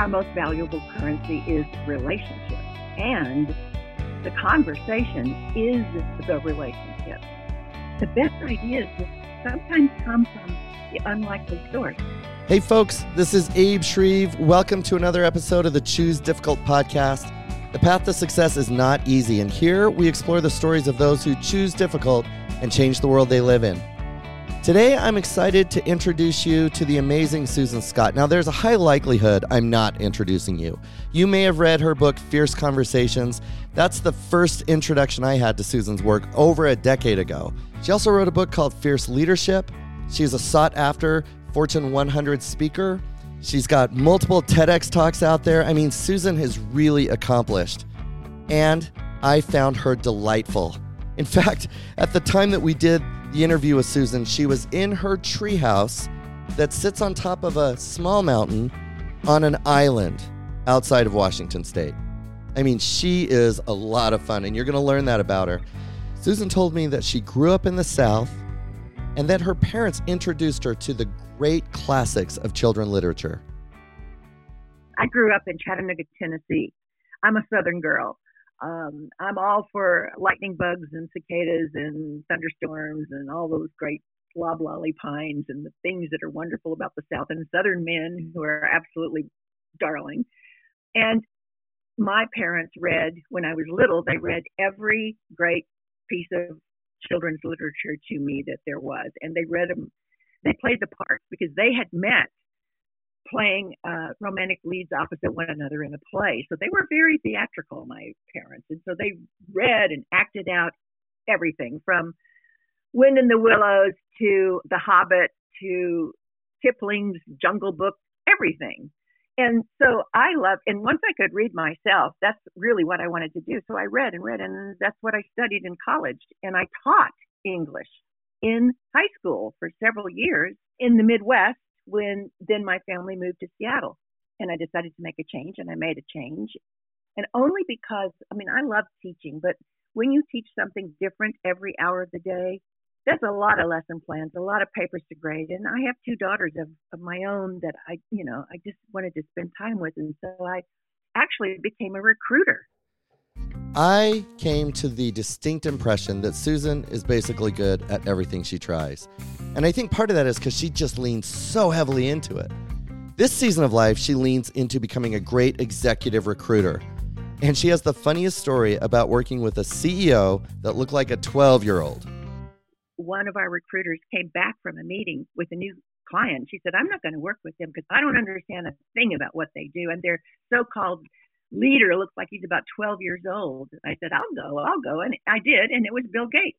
most valuable currency is relationship. And the conversation is the relationship. The best ideas will sometimes come from the unlikely source. Hey folks, this is Abe Shreve. Welcome to another episode of the Choose Difficult podcast. The path to success is not easy, and here we explore the stories of those who choose difficult and change the world they live in. Today, I'm excited to introduce you to the amazing Susan Scott. Now, there's a high likelihood I'm not introducing you. You may have read her book, Fierce Conversations. That's the first introduction I had to Susan's work over a decade ago. She also wrote a book called Fierce Leadership. She's a sought-after Fortune 100 speaker. She's got multiple TEDx talks out there. I mean, Susan has really accomplished. And I found her delightful. In fact, at the time that we did the interview with Susan, she was in her treehouse that sits on top of a small mountain on an island outside of Washington State. I mean, she is a lot of fun, and you're going to learn that about her. Susan told me that she grew up in the South and that her parents introduced her to the great classics of children's literature. I grew up in Chattanooga, Tennessee. I'm a Southern girl. I'm all for lightning bugs and cicadas and thunderstorms and all those great loblolly pines and the things that are wonderful about the South and Southern men who are absolutely darling. And my parents read, when I was little, they read every great piece of children's literature to me that there was. And they read them, they played the parts because they had met playing romantic leads opposite one another in a play. So they were very theatrical, my parents. And so they read and acted out everything from Wind in the Willows to The Hobbit to Kipling's Jungle Book, everything. And so I loved, and once I could read myself, that's really what I wanted to do. So I read and read, and that's what I studied in college. And I taught English in high school for several years in the Midwest when then my family moved to Seattle. And I decided to make a change, and I made a change. And only because, I mean, I love teaching, but when you teach something different every hour of the day, that's a lot of lesson plans, a lot of papers to grade. And I have two daughters of my own that I just wanted to spend time with. And so I actually became a recruiter. I came to the distinct impression that Susan is basically good at everything she tries. And I think part of that is because she just leans so heavily into it. This season of life, she leans into becoming a great executive recruiter. And she has the funniest story about working with a CEO that looked like a 12-year-old. One of our recruiters came back from a meeting with a new client. She said, I'm not going to work with them because I don't understand a thing about what they do. And their so-called leader looks like he's about 12 years old. I said, I'll go. And I did. And it was Bill Gates.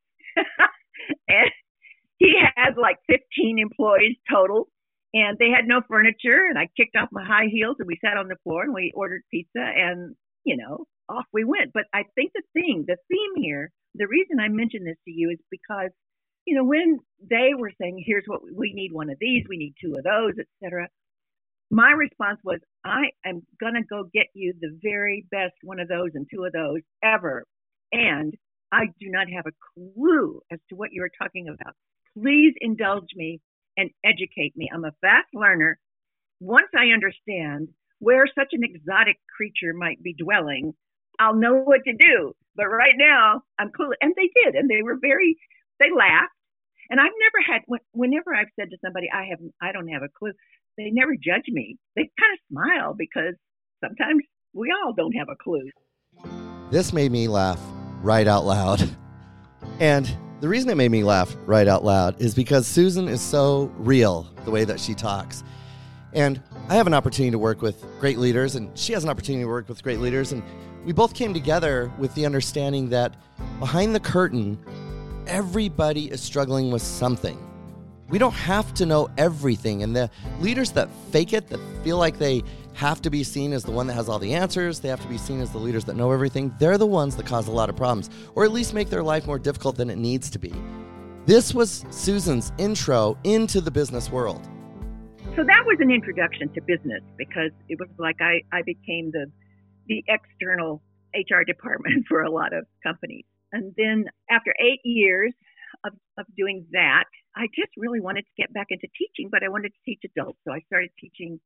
And he has like 15 employees total. And they had no furniture. And I kicked off my high heels and we sat on the floor and we ordered pizza and, off we went. But I think the theme here, the reason I mention this to you is because when they were saying, here's what we need, one of these, we need two of those, etc., my response was, I am going to go get you the very best one of those and two of those ever. And I do not have a clue as to what you are talking about. Please indulge me and educate me. I'm a fast learner. Once I understand where such an exotic creature might be dwelling, I'll know what to do. But right now, I'm clueless. And they did. And they laughed. And I've never had, whenever I've said to somebody, I don't have a clue, they never judge me. They kind of smile because sometimes we all don't have a clue. This made me laugh right out loud. And the reason it made me laugh right out loud is because Susan is so real the way that she talks. And I have an opportunity to work with great leaders, and she has an opportunity to work with great leaders. And we both came together with the understanding that behind the curtain, everybody is struggling with something. We don't have to know everything. And the leaders that fake it, that feel like they have to be seen as the one that has all the answers, they have to be seen as the leaders that know everything, they're the ones that cause a lot of problems, or at least make their life more difficult than it needs to be. This was Susan's intro into the business world. So that was an introduction to business because it was like I became the external HR department for a lot of companies. And then after 8 years of doing that, I just really wanted to get back into teaching, but I wanted to teach adults. So I started teaching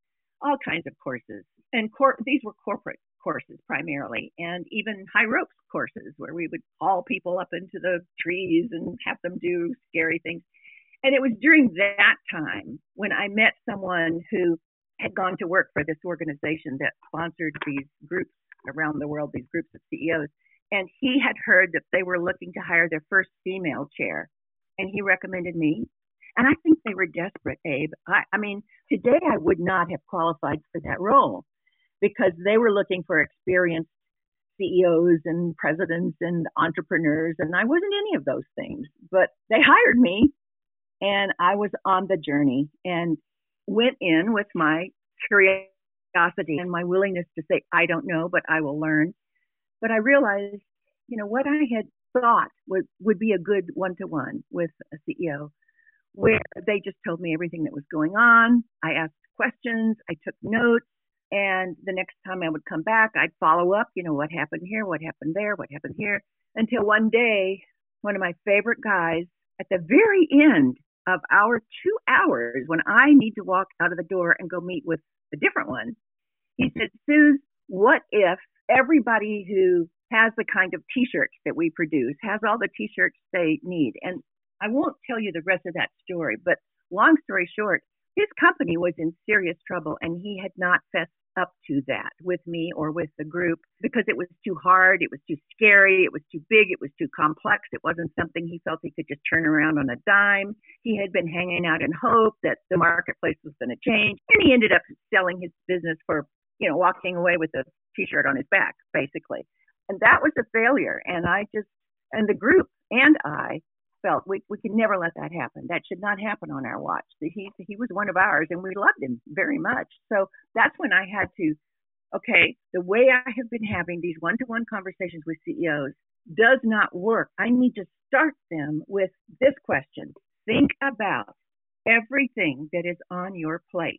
all kinds of courses. And these were corporate courses primarily, and even high ropes courses where we would haul people up into the trees and have them do scary things. And it was during that time when I met someone who had gone to work for this organization that sponsored these groups around the world, these groups of CEOs. And he had heard that they were looking to hire their first female chair. And he recommended me. And I think they were desperate, Abe. I mean, today I would not have qualified for that role because they were looking for experienced CEOs and presidents and entrepreneurs. And I wasn't any of those things. But they hired me. And I was on the journey and went in with my curiosity and my willingness to say, I don't know, but I will learn. But I realized, what I had thought would be a good one-to-one with a CEO, where they just told me everything that was going on. I asked questions, I took notes, and the next time I would come back, I'd follow up, what happened here, what happened there, what happened here, until one day, one of my favorite guys, at the very end of our 2 hours, when I need to walk out of the door and go meet with a different one, he said, Suze, what if everybody who has the kind of T-shirts that we produce has all the T-shirts they need? And I won't tell you the rest of that story, but long story short, his company was in serious trouble and he had not fessed up to that with me or with the group because it was too hard, it was too scary, it was too big, it was too complex. It wasn't something he felt he could just turn around on a dime. He had been hanging out in hope that the marketplace was going to change, and he ended up selling his business for, walking away with a T-shirt on his back, basically. And that was a failure. And the group and I felt we could never let that happen. That should not happen on our watch. He was one of ours and we loved him very much. So that's when I had to, okay, the way I have been having these one-to-one conversations with CEOs does not work. I need to start them with this question. Think about everything that is on your plate,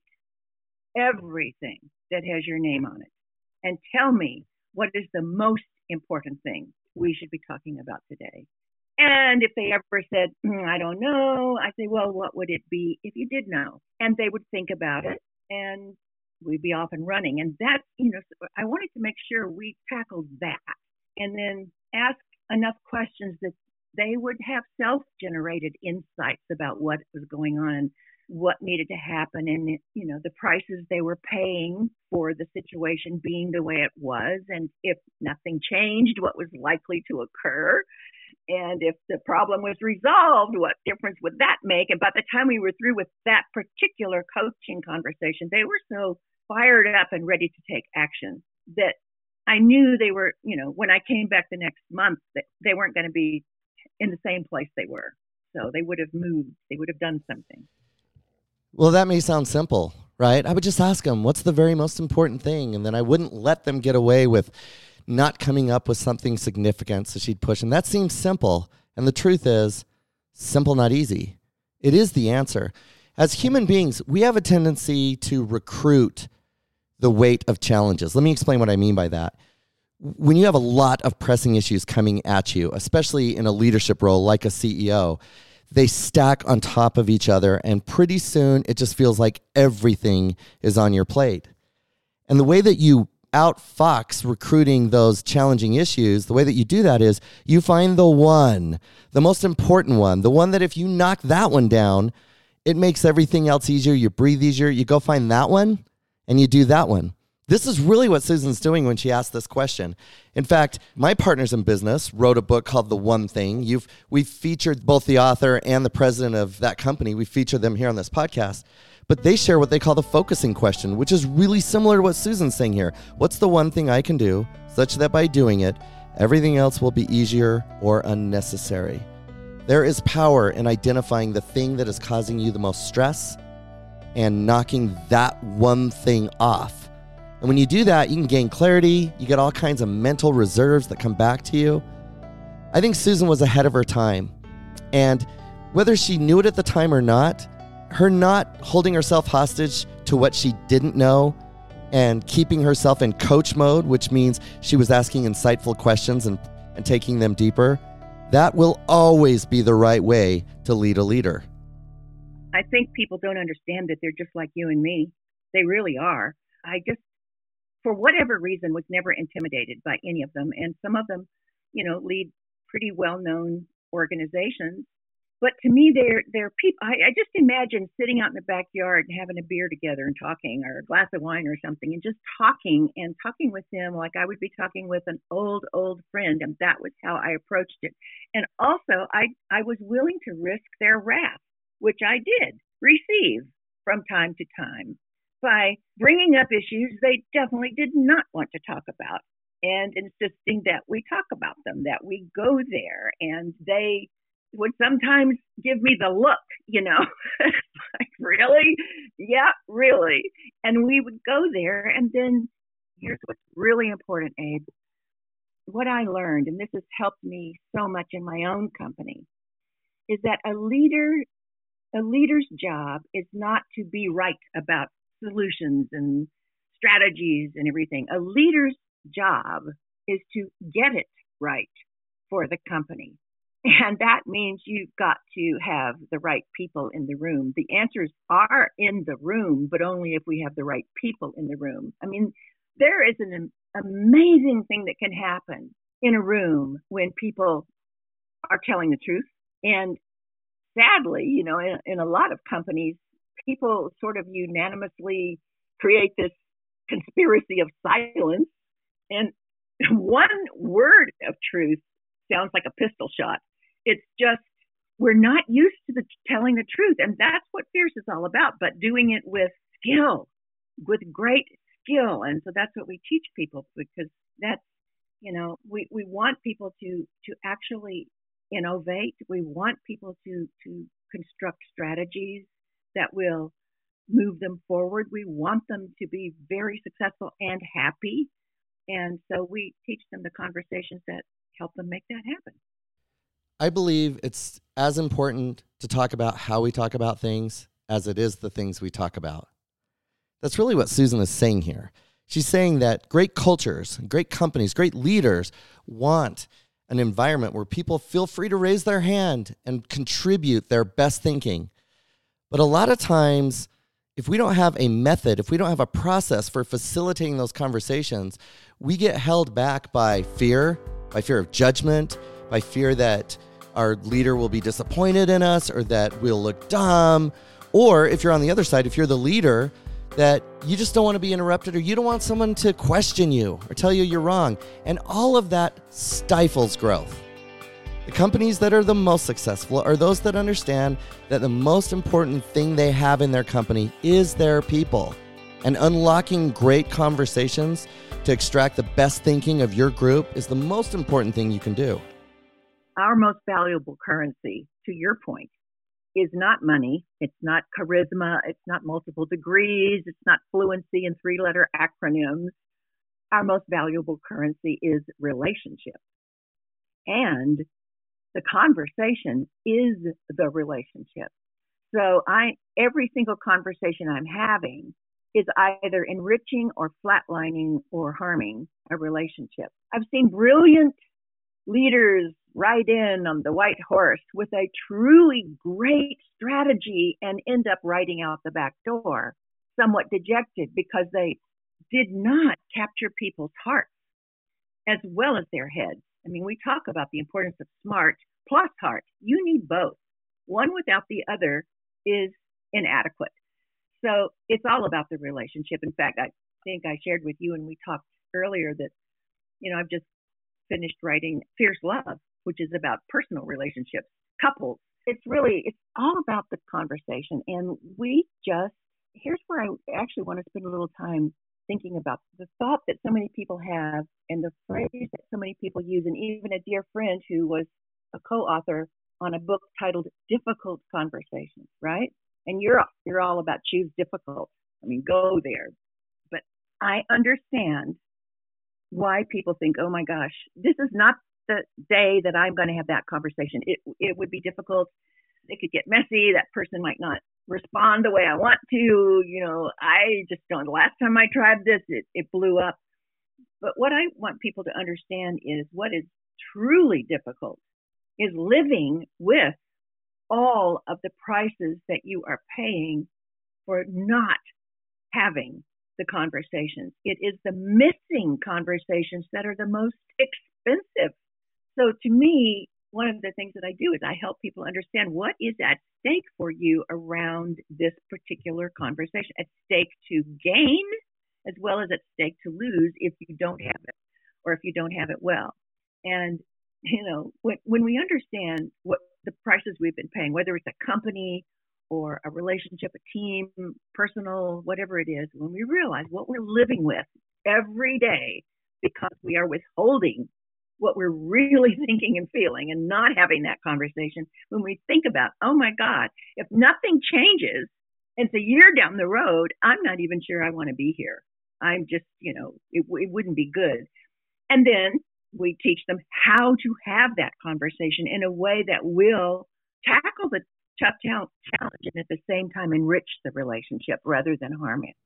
everything that has your name on it, and tell me what is the most important thing we should be talking about today. And if they ever said, I don't know, I say, well, what would it be if you did know? And they would think about it and we'd be off and running. And that, I wanted to make sure we tackled that and then ask enough questions that they would have self-generated insights about what was going on, what needed to happen, and, the prices they were paying for the situation being the way it was. And if nothing changed, what was likely to occur. And if the problem was resolved, what difference would that make? And by the time we were through with that particular coaching conversation, they were so fired up and ready to take action that I knew they were, when I came back the next month, that they weren't going to be in the same place they were. So they would have moved. They would have done something. Well, that may sound simple, right? I would just ask them, what's the very most important thing? And then I wouldn't let them get away with not coming up with something significant, so she'd push. And that seems simple. And the truth is, simple, not easy. It is the answer. As human beings, we have a tendency to recruit the weight of challenges. Let me explain what I mean by that. When you have a lot of pressing issues coming at you, especially in a leadership role like a CEO, they stack on top of each other, and pretty soon it just feels like everything is on your plate. And the way that you outfox recruiting those challenging issues, the way that you do that is you find the most important one, the one that if you knock that one down, it makes everything else easier. You breathe easier. You go find that one and you do that one. This is really what Susan's doing when she asked this question. In fact, my partners in business wrote a book called The One Thing. We've featured both the author and the president of that company. We featured them here on this podcast. But they share what they call the focusing question, which is really similar to what Susan's saying here. What's the one thing I can do such that by doing it, everything else will be easier or unnecessary? There is power in identifying the thing that is causing you the most stress and knocking that one thing off. And when you do that, you can gain clarity. You get all kinds of mental reserves that come back to you. I think Susan was ahead of her time. And whether she knew it at the time or not, her not holding herself hostage to what she didn't know and keeping herself in coach mode, which means she was asking insightful questions and taking them deeper, that will always be the right way to lead a leader. I think people don't understand that they're just like you and me. They really are. I just, for whatever reason, was never intimidated by any of them. And some of them, lead pretty well-known organizations. But to me, they're people. I just imagine sitting out in the backyard and having a beer together and talking, or a glass of wine or something, and just talking with them like I would be talking with an old friend. And that was how I approached it. And also, I was willing to risk their wrath, which I did receive from time to time by bringing up issues they definitely did not want to talk about, and insisting that we talk about them, that we go there. And they would sometimes give me the look, like, really? Yeah, really. And we would go there. And then here's what's really important, Abe. What I learned, and this has helped me so much in my own company, is that a leader's job is not to be right about solutions and strategies and everything. A leader's job is to get it right for the company. And that means you've got to have the right people in the room. The answers are in the room, but only if we have the right people in the room. I mean, there is an amazing thing that can happen in a room when people are telling the truth. And sadly, in a lot of companies, people sort of unanimously create this conspiracy of silence. And one word of truth sounds like a pistol shot. It's just, we're not used to telling the truth. And that's what Fierce is all about, but doing it with skill, with great skill. And so that's what we teach people, because that's, we want people to actually innovate. We want people to construct strategies that will move them forward. We want them to be very successful and happy. And so we teach them the conversations that help them make that happen. I believe it's as important to talk about how we talk about things as it is the things we talk about. That's really what Susan is saying here. She's saying that great cultures, great companies, great leaders want an environment where people feel free to raise their hand and contribute their best thinking. But a lot of times, if we don't have a method, if we don't have a process for facilitating those conversations, we get held back by fear of judgment, by fear that our leader will be disappointed in us or that we'll look dumb. Or if you're on the other side, if you're the leader, that you just don't want to be interrupted, or you don't want someone to question you or tell you you're wrong. And all of that stifles growth. The companies that are the most successful are those that understand that the most important thing they have in their company is their people. And unlocking great conversations to extract the best thinking of your group is the most important thing you can do. Our most valuable currency, to your point, is not money. It's not charisma. It's not multiple degrees. It's not fluency in 3-letter acronyms. Our most valuable currency is relationship. And the conversation is the relationship. So every single conversation I'm having is either enriching or flatlining or harming a relationship. I've seen brilliant leaders ride in on the white horse with a truly great strategy and end up riding out the back door, somewhat dejected because they did not capture people's hearts as well as their heads. I mean, we talk about the importance of smart plus heart. You need both. One without the other is inadequate. So it's all about the relationship. In fact, I think I shared with you and we talked earlier that, I've just finished writing Fierce Love, which is about personal relationships, couples. It's all about the conversation. And here's where I actually want to spend a little time thinking about the thought that so many people have and the phrase that so many people use. And even a dear friend who was a co-author on a book titled Difficult Conversations, right? And you're all about choose difficult. I mean, go there. But I understand why people think, oh my gosh, this is not the day that I'm going to have that conversation. It would be difficult. It could get messy. That person might not respond the way I want to. I just don't. The last time I tried this, it blew up. But what I want people to understand is what is truly difficult is living with all of the prices that you are paying for not having the conversations. It is the missing conversations that are the most expensive. So to me, one of the things that I do is I help people understand what is at stake for you around this particular conversation, at stake to gain as well as at stake to lose if you don't have it or if you don't have it well. And, when we understand what the prices we've been paying, whether it's a company or a relationship, a team, personal, whatever it is, when we realize what we're living with every day because we are withholding what we're really thinking and feeling and not having that conversation, when we think about, oh my God, if nothing changes, it's a year down the road, I'm not even sure I want to be here. I'm just, it wouldn't be good. And then we teach them how to have that conversation in a way that will tackle the tough challenge and at the same time enrich the relationship rather than harm it.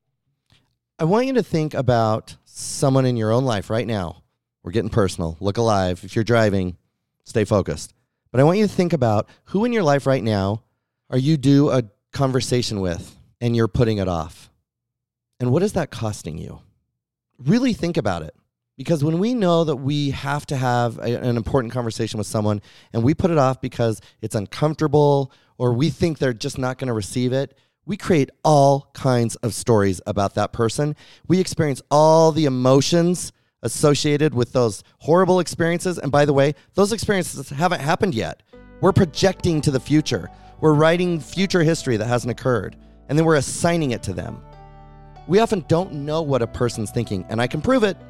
I want you to think about someone in your own life right now. We're getting personal. Look alive. If you're driving, stay focused. But I want you to think about who in your life right now are you due a conversation with and you're putting it off. And what is that costing you? Really think about it. Because when we know that we have to have an important conversation with someone and we put it off because it's uncomfortable or we think they're just not going to receive it, we create all kinds of stories about that person. We experience all the emotions associated with those horrible experiences. And by the way, those experiences haven't happened yet. We're projecting to the future. We're writing future history that hasn't occurred. And then we're assigning it to them. We often don't know what a person's thinking. And I can prove it.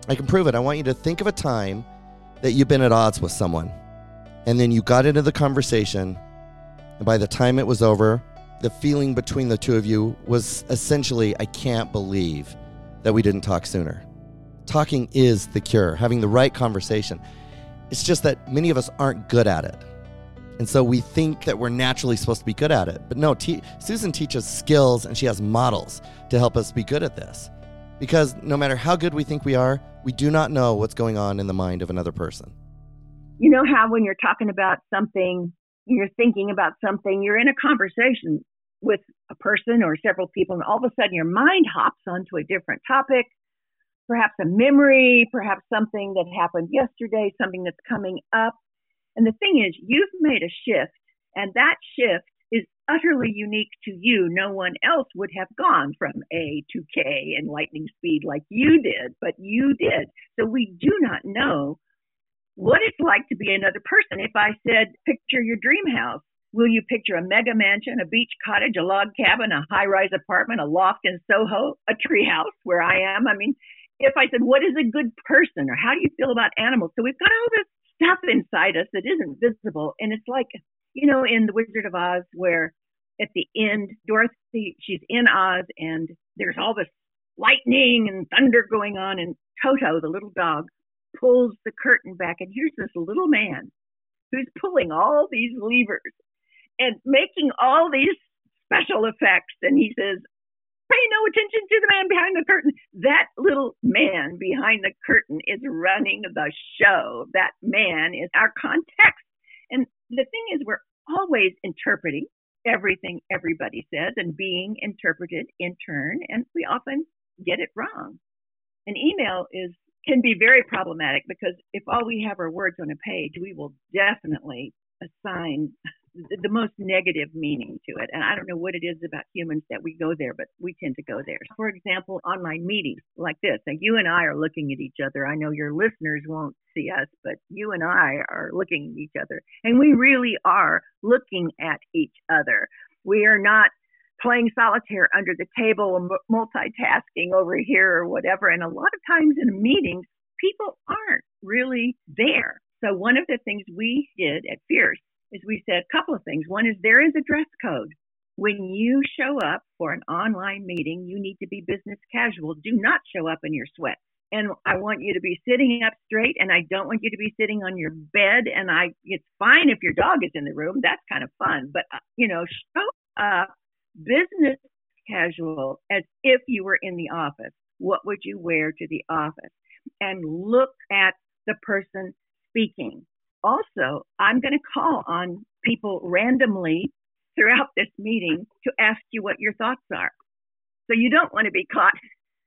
I want you to think of a time that you've been at odds with someone. And then you got into the conversation. And by the time it was over, the feeling between the two of you was essentially, I can't believe that we didn't talk sooner. Talking is the cure, having the right conversation. It's just that many of us aren't good at it. And so we think that we're naturally supposed to be good at it. But no, Susan teaches skills and she has models to help us be good at this. Because no matter how good we think we are, we do not know what's going on in the mind of another person. You know how when you're talking about something, you're thinking about something, you're in a conversation with a person or several people, and all of a sudden your mind hops onto a different topic, perhaps a memory, perhaps something that happened yesterday, something that's coming up. And the thing is, you've made a shift, and that shift is utterly unique to you. No one else would have gone from A to K in lightning speed like you did, but you did. So we do not know what it's like to be another person. If I said, picture your dream house, will you picture a mega mansion, a beach cottage, a log cabin, a high-rise apartment, a loft in Soho, a tree house where I am? I mean, if I said, what is a good person, or how do you feel about animals? So we've got all this stuff inside us that isn't visible. And it's like, in The Wizard of Oz, where at the end, Dorothy, she's in Oz, and there's all this lightning and thunder going on, and Toto, the little dog, pulls the curtain back, and here's this little man who's pulling all these levers and making all these special effects. And he says, pay no attention to the man behind the curtain. That little man behind the curtain is running the show. That man is our context. And the thing is, we're always interpreting everything everybody says and being interpreted in turn, and we often get it wrong. An email can be very problematic because if all we have are words on a page, we will definitely assign the most negative meaning to it. And I don't know what it is about humans that we go there, but we tend to go there. For example, online meetings like this, and you and I are looking at each other. I know your listeners won't see us, but you and I are looking at each other. And we really are looking at each other. We are not playing solitaire under the table and multitasking over here or whatever. And a lot of times in meetings, people aren't really there. So one of the things we did at Fierce is we said a couple of things. One is there is a dress code. When you show up for an online meeting, you need to be business casual. Do not show up in your sweats. And I want you to be sitting up straight, and I don't want you to be sitting on your bed. And it's fine if your dog is in the room. That's kind of fun. But, show up business casual as if you were in the office. What would you wear to the office? And look at the person speaking. Also, I'm going to call on people randomly throughout this meeting to ask you what your thoughts are. So you don't want to be caught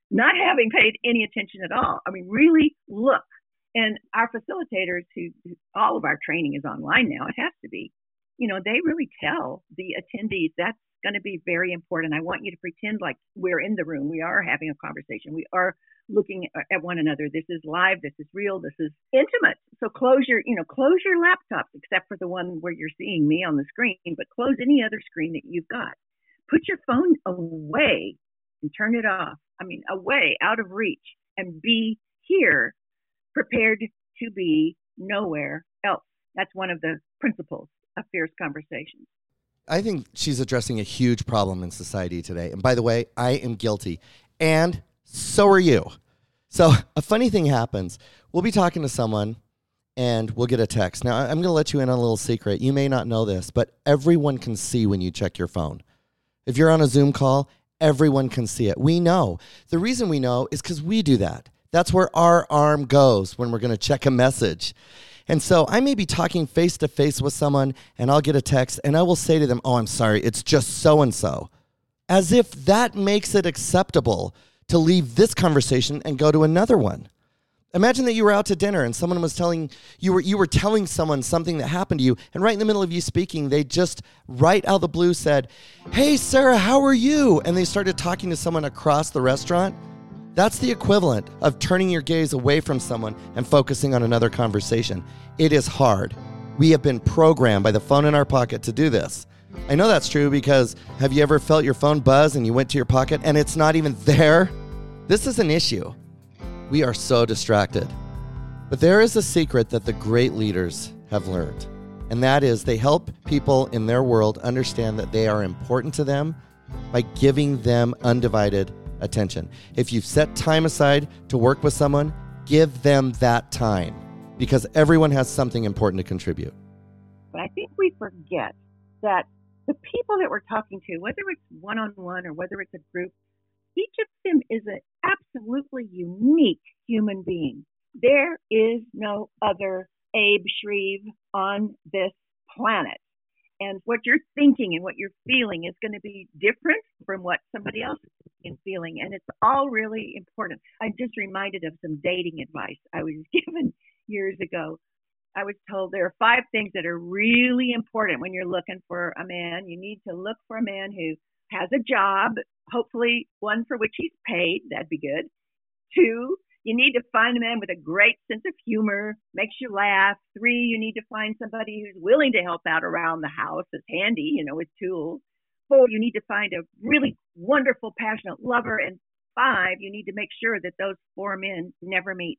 not having paid any attention at all. I mean, really look. And our facilitators, all of our training is online now, it has to be, they really tell the attendees that's going to be very important. I want you to pretend like we're in the room. We are having a conversation. We are looking at one another. This is live. This is real. This is intimate. So close your laptops, except for the one where you're seeing me on the screen, but close any other screen that you've got. Put your phone away and turn it off. Away, out of reach, and be here, prepared to be nowhere else. That's one of the principles of Fierce Conversations. I think she's addressing a huge problem in society today. And by the way, I am guilty. And so are you. So a funny thing happens. We'll be talking to someone and we'll get a text. Now, I'm going to let you in on a little secret. You may not know this, but everyone can see when you check your phone. If you're on a Zoom call, everyone can see it. We know. The reason we know is because we do that. That's where our arm goes when we're going to check a message. And so I may be talking face to face with someone and I'll get a text and I will say to them, "Oh, I'm sorry, it's just so-and-so." As if that makes it acceptable to leave this conversation and go to another one. Imagine that you were out to dinner and someone was telling you were telling someone something that happened to you, and right in the middle of you speaking, they just right out of the blue said, "Hey, Sarah, how are you?" And they started talking to someone across the restaurant. That's the equivalent of turning your gaze away from someone and focusing on another conversation. It is hard. We have been programmed by the phone in our pocket to do this. I know that's true because have you ever felt your phone buzz and you went to your pocket and it's not even there? This is an issue. We are so distracted. But there is a secret that the great leaders have learned, and that is they help people in their world understand that they are important to them by giving them undivided attention. If you've set time aside to work with someone, give them that time because everyone has something important to contribute. But I think we forget that the people that we're talking to, whether it's one-on-one or whether it's a group, each of them is an absolutely unique human being. There is no other Abe Shreve on this planet. And what you're thinking and what you're feeling is going to be different from what somebody else is feeling. And it's all really important. I'm just reminded of some dating advice I was given years ago. I was told there are 5 things that are really important when you're looking for a man. You need to look for a man who has a job, hopefully one for which he's paid. That'd be good. 2, you need to find a man with a great sense of humor, makes you laugh. 3, you need to find somebody who's willing to help out around the house, is handy, with tools. 4, you need to find a really wonderful, passionate lover. And 5, you need to make sure that those 4 men never meet.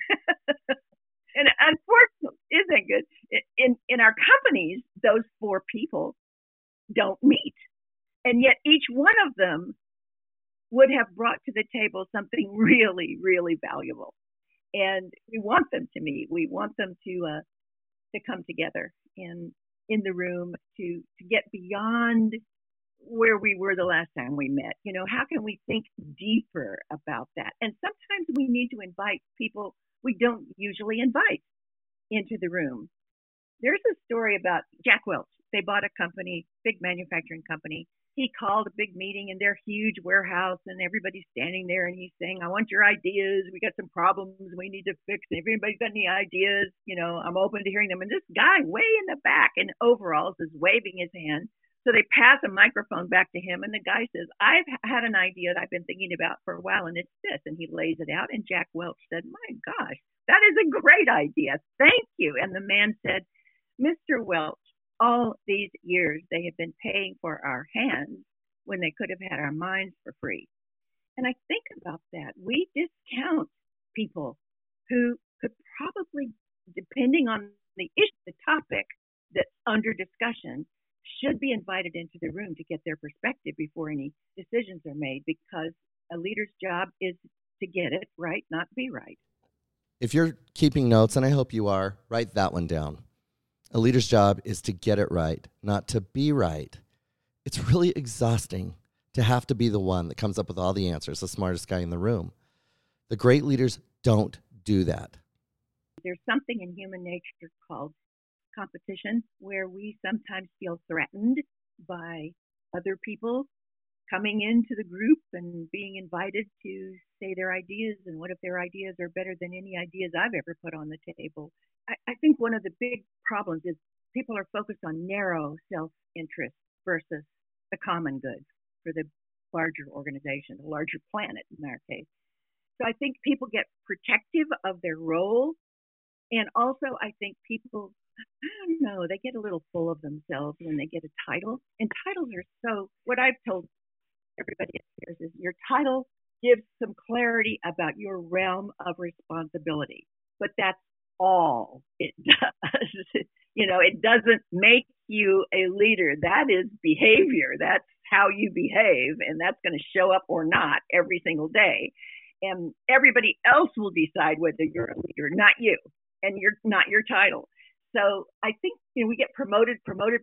And unfortunately, isn't good? In our companies, those 4 people don't meet. And yet each one of them would have brought to the table something really, really valuable. And we want them to meet. We want them to come together and in the room to get beyond where we were the last time we met. How can we think deeper about that? And sometimes we need to invite people we don't usually invite into the room. There's a story about Jack Welch. They bought a company, big manufacturing company. He called a big meeting in their huge warehouse, and everybody's standing there, and he's saying, "I want your ideas. We got some problems we need to fix. If anybody's got any ideas, I'm open to hearing them." And this guy way in the back in overalls is waving his hand. So they pass a microphone back to him, and the guy says, "I've had an idea that I've been thinking about for a while, and it's this." And he lays it out, and Jack Welch said, "My gosh, that is a great idea. Thank you." And the man said, "Mr. Welch, all these years they have been paying for our hands when they could have had our minds for free." And I think about that. We discount people who could probably, depending on the issue, the topic that's under discussion, should be invited into the room to get their perspective before any decisions are made, because a leader's job is to get it right, not be right. If you're keeping notes, and I hope you are, write that one down. A leader's job is to get it right, not to be right. It's really exhausting to have to be the one that comes up with all the answers, the smartest guy in the room. The great leaders don't do that. There's something in human nature called competition, where we sometimes feel threatened by other people coming into the group and being invited to say their ideas, and what if their ideas are better than any ideas I've ever put on the table. I think one of the big problems is people are focused on narrow self-interest versus the common good for the larger organization, the larger planet in our case. So I think people get protective of their role. And also, I think people, I don't know, they get a little full of themselves when they get a title. And titles are so, what I've told everybody upstairs is your title gives some clarity about your realm of responsibility. But that's all it does. It doesn't make you a leader. That is behavior. That's how you behave. And that's going to show up or not every single day. And everybody else will decide whether you're a leader, not you, and you're not your title. So I think we get promoted,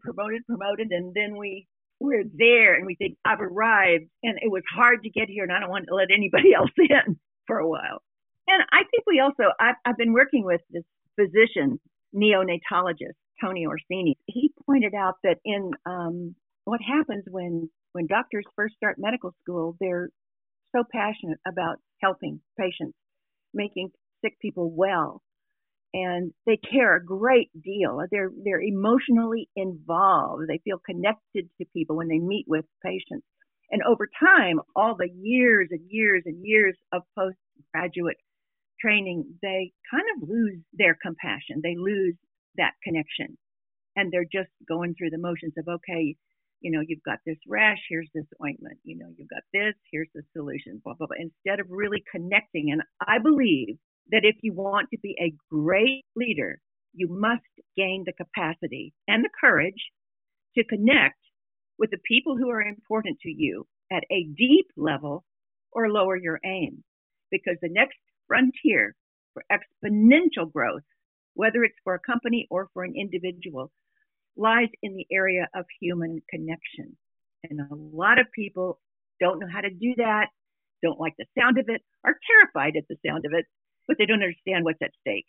and then we're there and we think, I've arrived, and it was hard to get here, and I don't want to let anybody else in for a while. And I think we also, I've been working with this physician, neonatologist, Tony Orsini. He pointed out that in what happens when doctors first start medical school, they're so passionate about helping patients, making sick people well, and they care a great deal. They're emotionally involved. They feel connected to people when they meet with patients. And over time, all the years and years and years of postgraduate training, they kind of lose their compassion. They lose that connection. And they're just going through the motions of, okay, you've got this rash, here's this ointment, you've got this, here's the solution, blah, blah, blah, instead of really connecting. And I believe that if you want to be a great leader, you must gain the capacity and the courage to connect with the people who are important to you at a deep level or lower your aim. Because the next frontier for exponential growth, whether it's for a company or for an individual, lies in the area of human connection. And a lot of people don't know how to do that, don't like the sound of it, are terrified at the sound of it, but they don't understand what's at stake.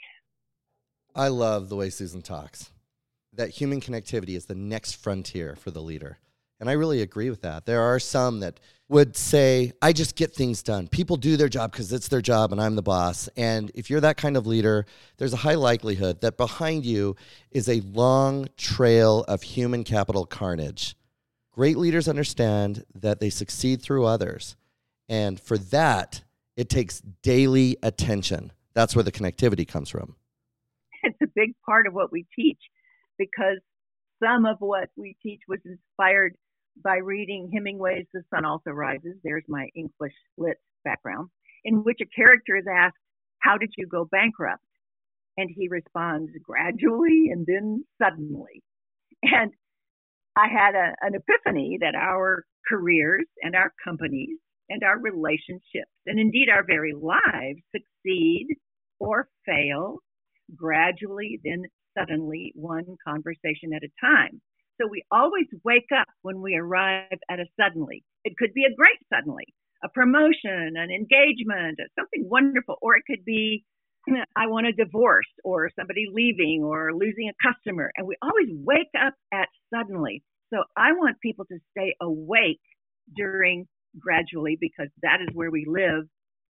I love the way Susan talks. That human connectivity is the next frontier for the leader. And I really agree with that. There are some that would say, I just get things done. People do their job because it's their job and I'm the boss. And if you're that kind of leader, there's a high likelihood that behind you is a long trail of human capital carnage. Great leaders understand that they succeed through others. And for that, it takes daily attention. That's where the connectivity comes from. It's a big part of what we teach, because some of what we teach was inspired by reading Hemingway's The Sun Also Rises. There's my English lit background, in which a character is asked, how did you go bankrupt? And he responds, gradually and then suddenly. And I had an epiphany that our careers and our companies and our relationships, and indeed our very lives, succeed or fail gradually, then suddenly, one conversation at a time. So we always wake up when we arrive at a suddenly. It could be a great suddenly, a promotion, an engagement, something wonderful, or it could be, I want a divorce, or somebody leaving, or losing a customer. And we always wake up at suddenly. So I want people to stay awake during gradually, because that is where we live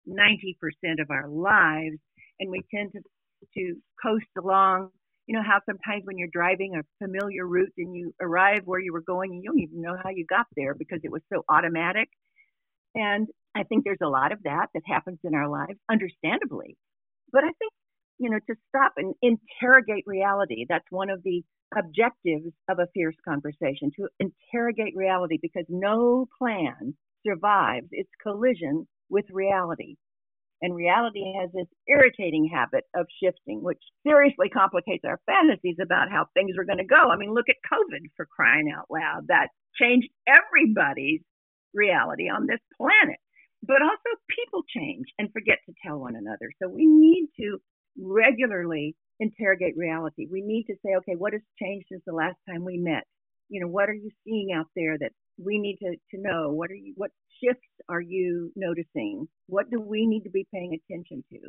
90% of our lives. And we tend to coast along. You know how sometimes when you're driving a familiar route and you arrive where you were going and you don't even know how you got there because it was so automatic. And I think there's a lot of that happens in our lives, understandably. But I think, to stop and interrogate reality, that's one of the objectives of a fierce conversation, to interrogate reality, because no plan survives its collision with reality. And reality has this irritating habit of shifting, which seriously complicates our fantasies about how things are going to go. I mean, look at COVID, for crying out loud. That changed everybody's reality on this planet. But also people change and forget to tell one another. So we need to regularly interrogate reality. We need to say, okay, what has changed since the last time we met? What are you seeing out there that we need to know? What shifts are you noticing? What do we need to be paying attention to?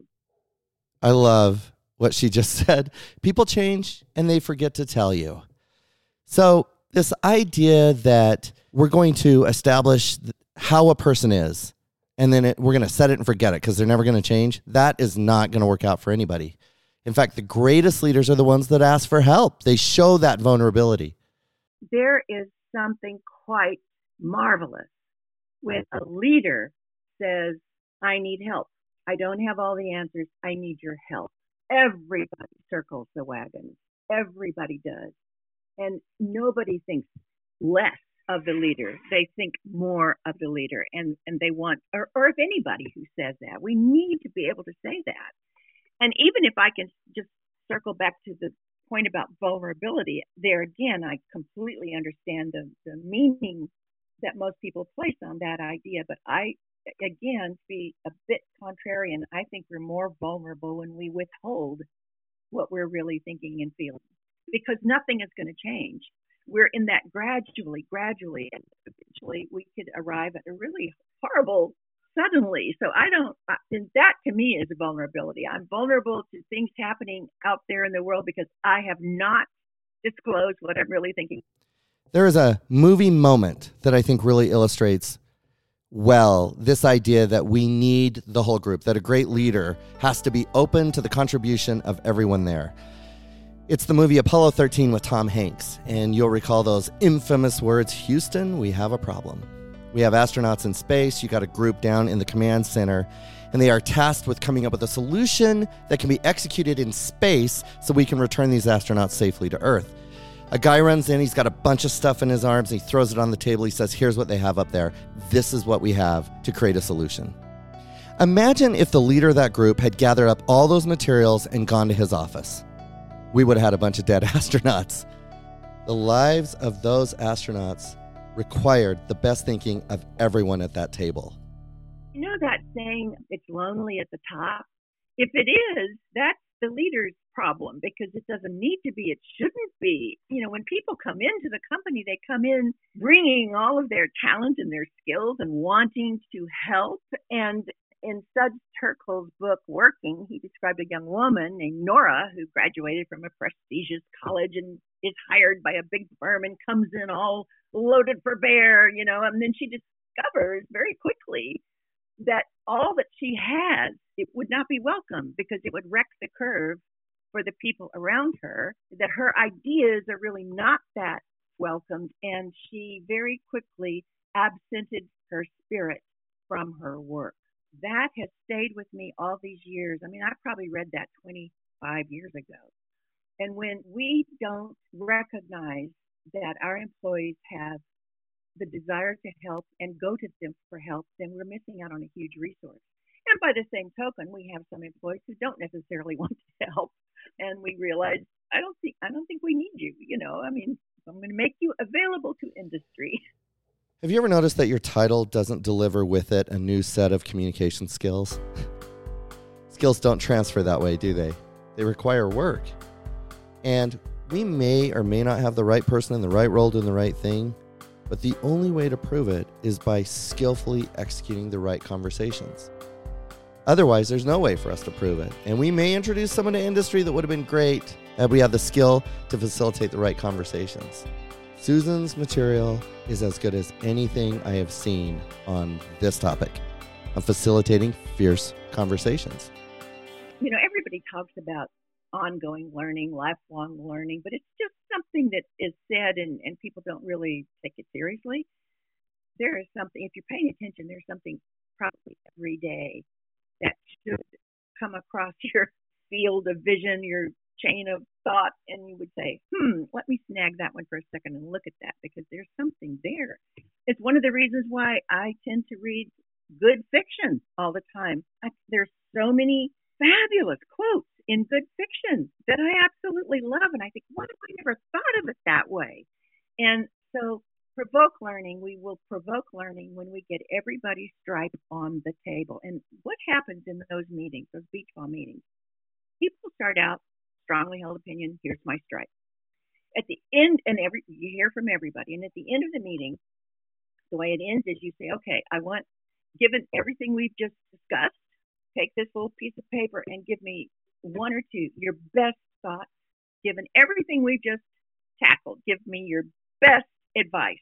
I love what she just said. People change and they forget to tell you. So this idea that we're going to establish how a person is, and then we're going to set it and forget it because they're never going to change, that is not going to work out for anybody. In fact, the greatest leaders are the ones that ask for help. They show that vulnerability. There is something quite marvelous when a leader says, I need help. I don't have all the answers. I need your help. Everybody circles the wagons. Everybody does. And nobody thinks less of the leader. They think more of the leader. And they want, or if anybody who says that, we need to be able to say that. And even if I can just circle back to the point about vulnerability, there again, I completely understand the meaning that most people place on that idea. But I, again, to be a bit contrarian, I think we're more vulnerable when we withhold what we're really thinking and feeling, because nothing is going to change. We're in that gradually, and eventually we could arrive at a really horrible suddenly. So that to me is a vulnerability. I'm vulnerable to things happening out there in the world because I have not disclosed what I'm really thinking. There is a movie moment that I think really illustrates well this idea that we need the whole group, that a great leader has to be open to the contribution of everyone there. It's the movie Apollo 13 with Tom Hanks, and you'll recall those infamous words, Houston, we have a problem. We have astronauts in space, you got a group down in the command center, and they are tasked with coming up with a solution that can be executed in space so we can return these astronauts safely to Earth. A guy runs in, he's got a bunch of stuff in his arms, and he throws it on the table, he says, here's what they have up there. This is what we have to create a solution. Imagine if the leader of that group had gathered up all those materials and gone to his office. We would have had a bunch of dead astronauts. The lives of those astronauts required the best thinking of everyone at that table. You know that saying, it's lonely at the top? If it is, that's the leader's problem, because it doesn't need to be. It shouldn't be. You know, when people come into the company, they come in bringing all of their talent and their skills and wanting to help. And in Studs Terkel's book, Working, he described a young woman named Nora who graduated from a prestigious college and is hired by a big firm and comes in all loaded for bear, you know, and then she discovers very quickly that all that she has, it would not be welcome because it would wreck the curve for the people around her, that her ideas are really not that welcomed, and she very quickly absented her spirit from her work. That has stayed with me all these years. I mean, I probably read that 25 years ago. And when we don't recognize that our employees have the desire to help and go to them for help, then we're missing out on a huge resource. And by the same token, we have some employees who don't necessarily want to help, and we realize, I don't think we need you. You know, I mean, I'm going to make you available to industry. Have you ever noticed that your title doesn't deliver with it a new set of communication skills? Skills don't transfer that way, do they? They require work. And we may or may not have the right person in the right role doing the right thing, but the only way to prove it is by skillfully executing the right conversations. Otherwise, there's no way for us to prove it. And we may introduce someone to industry that would have been great had we had the skill to facilitate the right conversations. Susan's material is as good as anything I have seen on this topic of facilitating fierce conversations. You know, everybody talks about ongoing learning, lifelong learning, but it's just something that is said and people don't really take it seriously. There is something, if you're paying attention, there's something probably every day that should come across your field of vision, your chain of thought, and you would say, let me snag that one for a second and look at that, because there's something there. It's one of the reasons why I tend to read good fiction all the time. There's so many fabulous quotes in good fiction that I absolutely love, and I think, why have I never thought of it that way? And so provoke learning. We will provoke learning when we get everybody's stripe on the table. And what happens in those meetings, those beach ball meetings? People start out strongly held opinion, here's my stripe. At the end, and you hear from everybody, and at the end of the meeting, the way it ends is you say, okay, I want, given everything we've just discussed, take this little piece of paper and give me one or two, your best thoughts. Given everything we've just tackled, give me your best advice.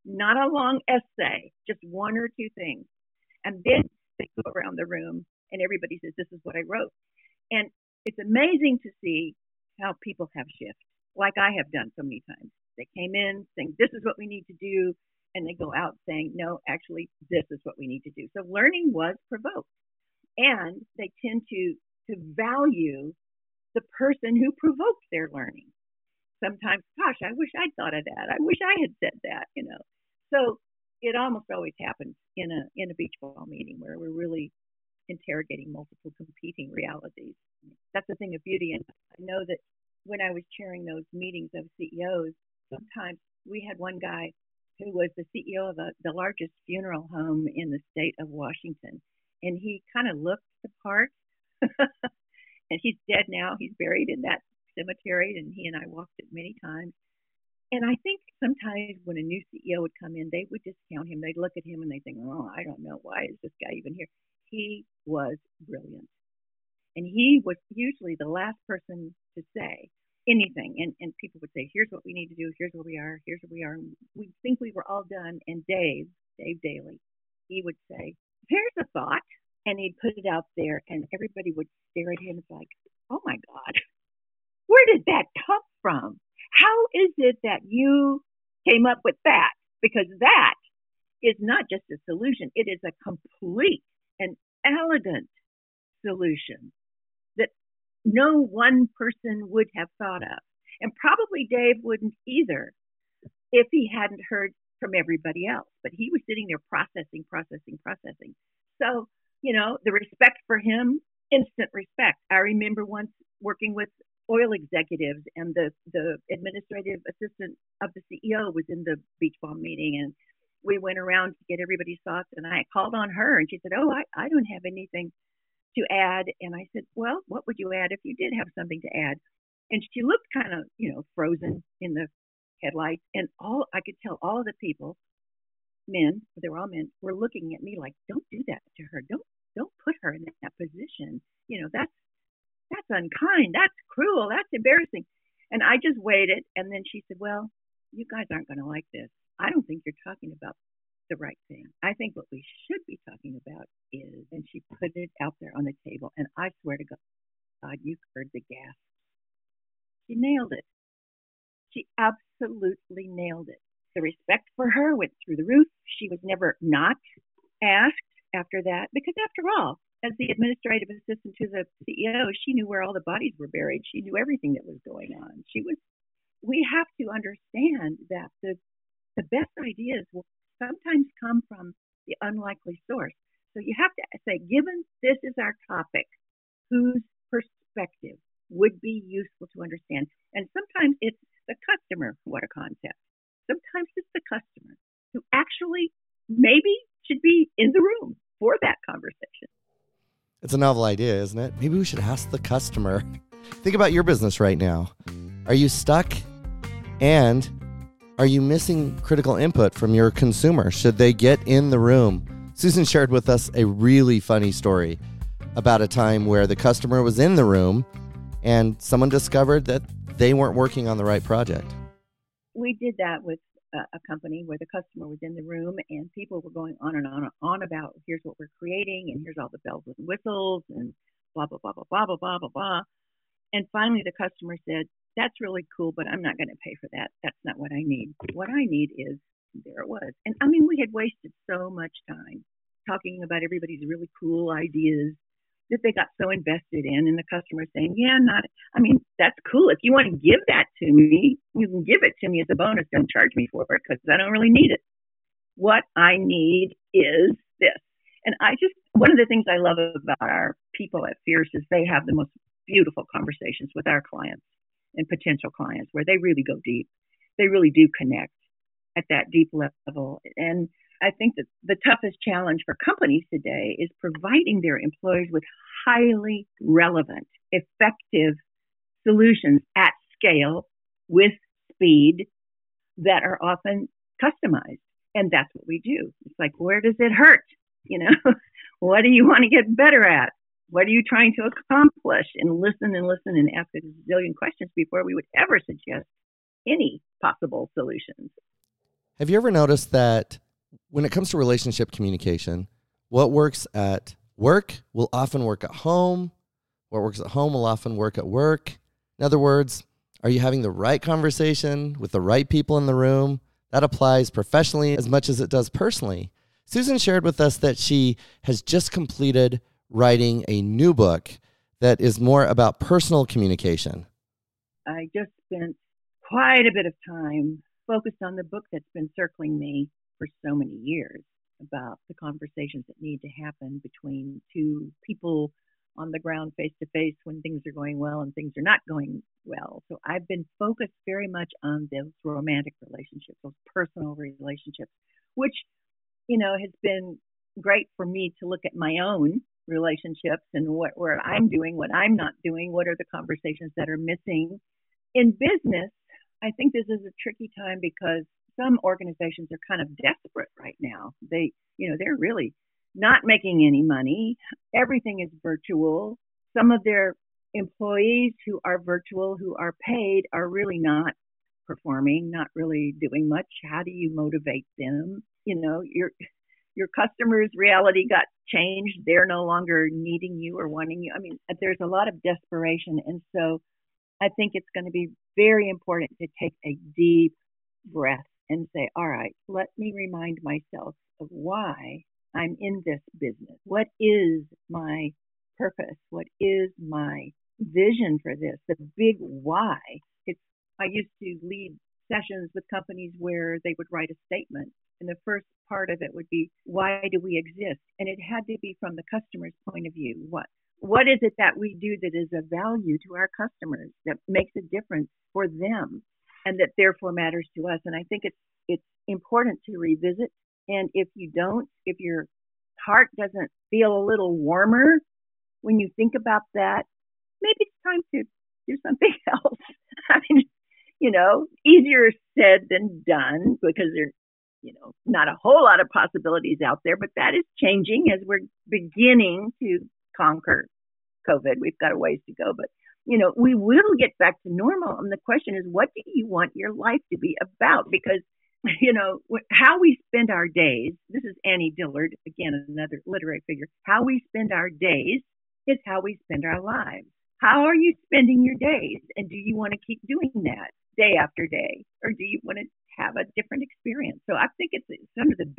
not a long essay, just one or two things. And then they go around the room and everybody says, this is what I wrote. And it's amazing to see how people have shifted, like I have done so many times. They came in saying, this is what we need to do. And they go out saying, no, actually, this is what we need to do. So learning was provoked. And they tend to value the person who provoked their learning. Sometimes, gosh, I wish I'd thought of that. I wish I had said that, So it almost always happens in a beach ball meeting where we're really interrogating multiple competing realities. That's the thing of beauty. And I know that when I was chairing those meetings of CEOs, sometimes we had one guy who was the CEO of the largest funeral home in the state of Washington. And he kind of looked the part. And he's dead now. He's buried in that cemetery, and he and I walked it many times. And I think sometimes when a new CEO would come in, they would discount him. They'd look at him and they'd think, oh, I don't know. Why is this guy even here? He was brilliant. And he was usually the last person to say anything. And people would say, here's what we need to do. Here's where we are. Here's where we are. And we think we were all done. And Dave Daly, he would say, here's a thought. And he'd put it out there and everybody would stare at him. It's like, oh my God, where did that come from? How is it that you came up with that? Because that is not just a solution. It is a complete and elegant solution that no one person would have thought of. And probably Dave wouldn't either if he hadn't heard from everybody else. But he was sitting there processing. So, the respect for him, instant respect. I remember once working with oil executives, and the administrative assistant of the CEO was in the beach ball meeting, and we went around to get everybody's thoughts, and I called on her, and she said, oh, I don't have anything to add. And I said, well, what would you add if you did have something to add? And she looked kind of, frozen in the headlights, and I could tell all of the people, men, they were all men, were looking at me like, don't do that to her. Don't put her in that position. That's unkind. That's cruel. That's embarrassing. And I just waited. And then she said, well, you guys aren't going to like this. I don't think you're talking about the right thing. I think what we should be talking about is, and she put it out there on the table. And I swear to God, you heard the gasp. She nailed it. She absolutely nailed it. The respect for her went through the roof. She was never not asked after that, because after all, as the administrative assistant to the CEO, she knew where all the bodies were buried. She knew everything that was going on. We have to understand that the best ideas will sometimes come from the unlikely source. So you have to say, given this is our topic, whose perspective would be useful to understand? And sometimes it's the customer. What a concept. Sometimes it's the customer who actually maybe should be in the room for that conversation. It's a novel idea, isn't it? Maybe we should ask the customer. Think about your business right now. Are you stuck? And are you missing critical input from your consumer? Should they get in the room? Susan shared with us a really funny story about a time where the customer was in the room and someone discovered that they weren't working on the right project. We did that with a company where the customer was in the room and people were going on and on about, here's what we're creating and here's all the bells and whistles and blah, blah, blah, blah, blah, blah, blah, blah, blah. And finally the customer said, that's really cool, but I'm not going to pay for that. That's not what I need. What I need is, there it was. And I mean, we had wasted so much time talking about everybody's really cool ideas that they got so invested in, and the customer saying, that's cool. If you want to give that to me, you can give it to me as a bonus. Don't charge me for it because I don't really need it. What I need is this. And one of the things I love about our people at Fierce is they have the most beautiful conversations with our clients and potential clients where they really go deep. They really do connect at that deep level. And I think that the toughest challenge for companies today is providing their employees with highly relevant, effective solutions at scale with speed that are often customized. And that's what we do. It's like, where does it hurt? What do you want to get better at? What are you trying to accomplish? And listen and ask a zillion questions before we would ever suggest any possible solutions. Have you ever noticed that when it comes to relationship communication, what works at work will often work at home? What works at home will often work at work. In other words, are you having the right conversation with the right people in the room? That applies professionally as much as it does personally. Susan shared with us that she has just completed writing a new book that is more about personal communication. I just spent quite a bit of time focused on the book that's been circling me for so many years about the conversations that need to happen between two people on the ground face to face when things are going well and things are not going well. So I've been focused very much on those romantic relationships, those personal relationships, which, has been great for me to look at my own relationships and what I'm doing, what I'm not doing, what are the conversations that are missing. In business, I think this is a tricky time because some organizations are kind of desperate right now. They're really not making any money. Everything is virtual. Some of their employees who are virtual, who are paid, are really not performing, not really doing much. How do you motivate them? Your customers' reality got changed. They're no longer needing you or wanting you. I mean, there's a lot of desperation. And so I think it's going to be very important to take a deep breath and say, all right, let me remind myself of why I'm in this business. What is my purpose? What is my vision for this? The big why. I used to lead sessions with companies where they would write a statement. And the first part of it would be, why do we exist? And it had to be from the customer's point of view. What is it that we do that is of value to our customers, that makes a difference for them, and that therefore matters to us? And I think it's important to revisit. And if your heart doesn't feel a little warmer when you think about that, maybe it's time to do something else. I mean, easier said than done because there's, not a whole lot of possibilities out there, but that is changing as we're beginning to conquer COVID. We've got a ways to go, but, we will get back to normal. And the question is, what do you want your life to be about? Because, how we spend our days, this is Annie Dillard, again, another literary figure, how we spend our days is how we spend our lives. How are you spending your days? And do you want to keep doing that day after day? Or do you want to have a different experience? So I think it's some of the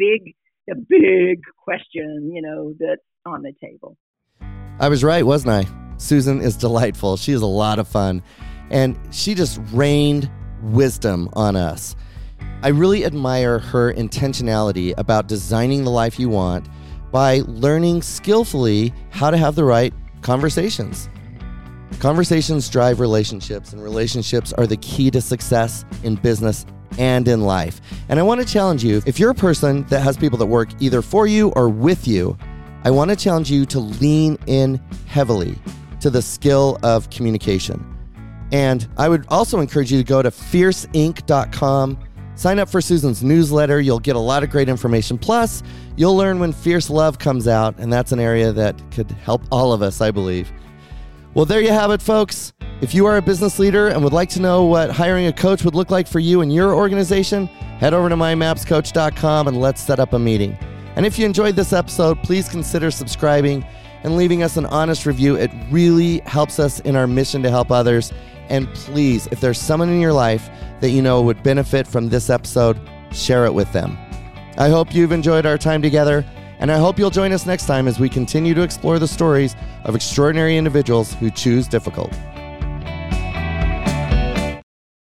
big question, that's on the table. I was right, wasn't I? Susan is delightful. She is a lot of fun. And she just rained wisdom on us. I really admire her intentionality about designing the life you want by learning skillfully how to have the right conversations. Conversations drive relationships, and relationships are the key to success in business and in life. And I want to challenge you, if you're a person that has people that work either for you or with you, I want to challenge you to lean in heavily to the skill of communication. And I would also encourage you to go to fierceinc.com, sign up for Susan's newsletter. You'll get a lot of great information. Plus, you'll learn when Fierce Love comes out, and that's an area that could help all of us, I believe. Well, there you have it, folks. If you are a business leader and would like to know what hiring a coach would look like for you and your organization, head over to mymapscoach.com and let's set up a meeting. And if you enjoyed this episode, please consider subscribing and leaving us an honest review. It really helps us in our mission to help others. And please, if there's someone in your life that you know would benefit from this episode, share it with them. I hope you've enjoyed our time together, and I hope you'll join us next time as we continue to explore the stories of extraordinary individuals who choose difficult.